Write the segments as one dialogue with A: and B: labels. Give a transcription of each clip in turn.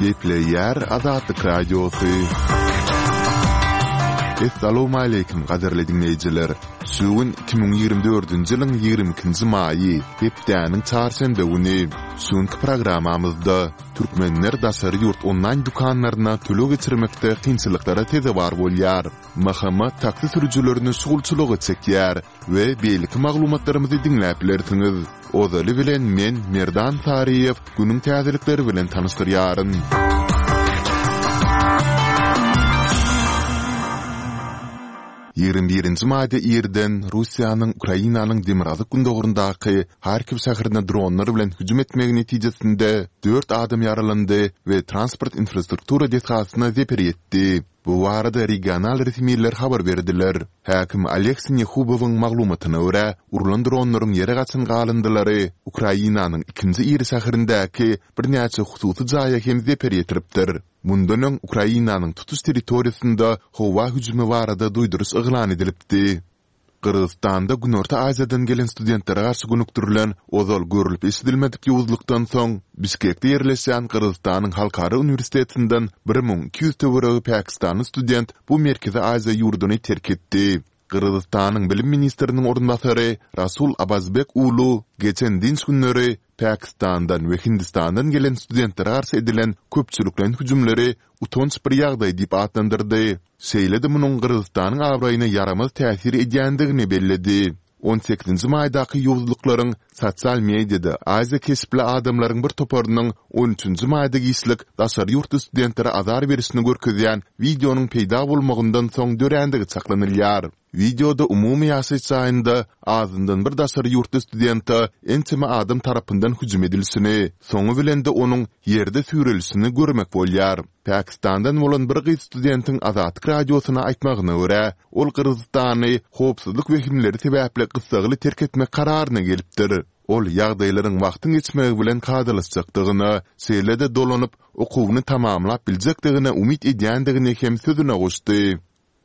A: Gepleyer Azadlık Radyosu. Assalamu alaykum qadarly dinleyijiler. Suwun 2024-nji ýylyň 22-nji maýy, hepdäniň çarşamba güni. Suwunky programamyzda türkmenler daşary ýurt onlaýn dukanlaryna төлөө geçirmekde kynçylyklara teze bar bolýar. Mahama taksi sürüjilerini şugulçylygy çekýär we beýleki maglumatlarymyzy dinläp bilersiňiz. Ozaly bilen men Merdan Tariýew günüň täzelikleri bilen tanıştyrýaryn. 21-nji maýda ýerden Russiýanyň Ukrainanyň Demirazlyk gündogurundaky Harkiv şäherine dronlar bilen hüjüm etmegi netijesinde 4 adam yaralandy we transport infrastruktura dethasyna zeper ýetdi. Bu arada regional resmiýetler habar berdiler. Häkim Aleksey Nekhubowyň maglumatyna görä, urulan dronlaryň ýere gaçan galındylary Ukrainanyň 2-nji ýeri şäherindäki bir näçe hususy jaýa hem zeper ýetiripdir. Mundan Ukrainanyň tutuş territoriýasynda howa hüjümi barada duýduruş yglan edilipdi. Kırgızstanda Günorta Aziýadan gelen studentlara garşy günüktirilen ozal görülip eşidilmedik ýowuzlukdan soň Bişkekde ýerleşen Kırgızstanyň Halkara Uniwersitetinden 1200 töweregi Pakistany student bu Merkezi Aziýa ýurduny terk etdi. Kırgızstanyň bilim ministriniň orunbasary Rasul Abazbek ulu geçen dinç günleri Pakistandan we Hindistandan gelen studentlere garşy edilen köpçüliklen hüjümleri utonç bir ýagdaý diýip atlandyrdy. Şeýle-de munyň Kırgızstanyň awraýyna yaramaz täsir edýändigini belledi. 18-nji maýdaky ýowuzlyklaryň sosial mediada Aziýa kesipli adamlaryň bir toparynyň 13-nji maýda gyslyk daşary ýurt studentlere azar berişini görkezýän videonyň peýda bolmagyndan soň dörendigi çaklanylýar. Videoda umumy ýaşaýyş çaýynda azyndan bir daşary ýurt studenti ençeme adam tarapyndan hüjüm edilişini, soňu bilen de onuň ýerde sürelişini görmek bolýar. Pakistandan bolan bir gyz studentiň Azadlyk radiosyna aýtmagyna görä, ol Kırgızstany howpsuzlyk wehimleri sebäpli gysgaly terk etmek kararyna gelipdir. Ol ýagdaýlaryň wagtyň geçmegi bilen kadalaşjakdygyny, şeýle-de dolanyp okuwyny tamamlap biljekdigine umyt edýändigini hem sözüne goşdy.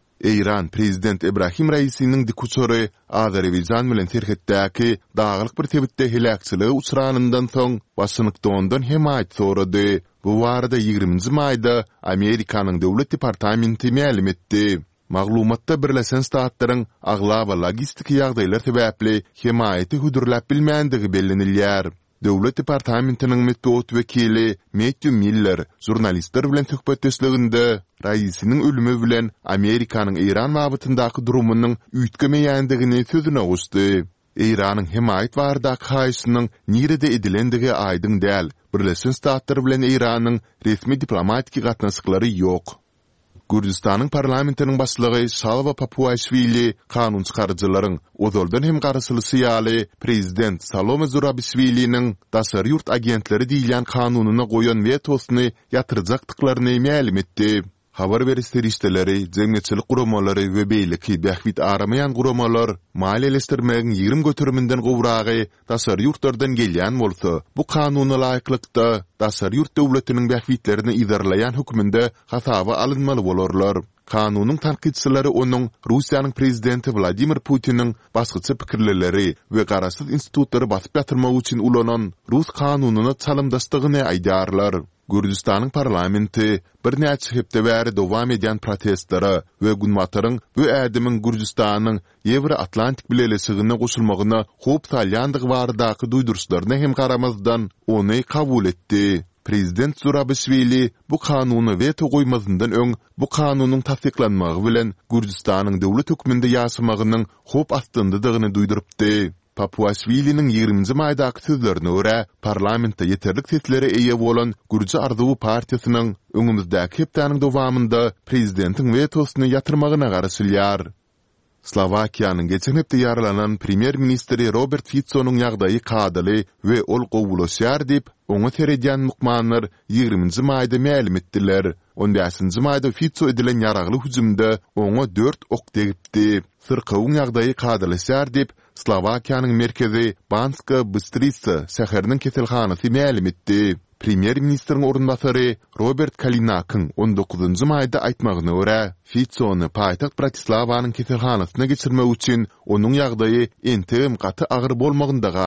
A: İran Prezident Ebrahim Raisi'nin dikuçory Azerbaycan bilen terhetdäki dağlyk bir tebitde helakçylygy uçranyndan soň Washingtondan himayet sorady. Bu arada 20-nji maýda Amerikanyň Döwlet Departamenti ma'lum etdi. Maglumatda Birleşen Ştatlaryň agla we logistik ýagdaýlar sebäpli himayeti hudurlap bilmänligi bellenilýär. Döwlet Departamentiniň metod wekili Matthew Miller jurnalistler bilen söhbetdeşliginde Raisiniň ölümi bilen Amerikanyň İran wagtyndaky durumynyň üýtgemeýändigini sözüne goşdy. İranyň himayet bardak haýyşynyň nirede edilendigi aýdyň däl. Birleşen Ştatlar bilen İranyň resmi diplomatik gatnaşyklary ýok. Gürjistanyň parlamentiniň başlygy Şalva Papuaşvili kanun çykarjylaryň ozaldan hem garşylyşy ýaly prezident Salome Zurabishviliň daşary ýurt agentleri diýilen kanunyna goýan wetosyny ýatyrjakdyklaryny ma'lum etdi. Habar berişleri, jemgyýetçilik guramalary we beýleki bähwit aramayan guramalar maliýeleşdirmegiň 20 götürümünden gowragy daşary ýurtlardan gelýän bolsa, bu kanuny laýyklykda daşary ýurt döwletiniň bähwitlerini idarlayan höküminde hasaba alınmaly bolarlar. Kanunyň tanqidçilari onuň Russiýanyň prezidenti Vladimir Putiniň başgaça pikirleri we garaşsyz institutlary basyp ýatyrmak üçin ulanan Rus kanunyna çalymdaşdygyny aýdarlar. Gürjistanyň parlamenti bir näçe hepde bäri dowam edýän protestlara we günwataryň bu ädimiň Gürjistanyň Ewro-Atlantik bileşigine goşulmagyna hop salýandygy baradaky duýduruşlaryna hem garamazdan ony kabul etdi. Prezident Zurabishvili bu kanuny veto goýmazyndan öň bu kanunyň tasdiklanmagy bilen Gürjistanyň döwlet höküminde ýaşamagynyň hop astyndydygyny duýdurypdy. Papuaşvili'nin 20-nji maýdaky sözlerine görä, parlamentde ýeterlik seslere eýe bolan Gürji Arzuw partiýasynyň öňümüzdäki hepdäniň dowamında prezidentiň vetosyny ýatyrmagyna garşylýar. Slovakiýanyň geçen hepde ýaralanan premier ministri Robert Fico'nyň ýagdaýy kadaly we ol gowulaşýar diýip oňa seredýän mukmanlar 20-nji maýda ma'lum etdiler. 15-nji maýda Fico edilen ýaragly hüjümde oňa 4 ok degipdi. Sırkawyň ýagdaýy kadalaşýar diýip Slovakiýanyň merkezi Banska Bystrica şäheriniň keselhanasy ma'lum etdi. Premier ministriň orunbasary Robert Kalinakyň 19-njy maýda aýtmagyna görä, Ficony paýtagt Bratislawanyň keselhanasyna geçirmek üçin onuň ýagdaýy entegim gaty agyr bolmagynda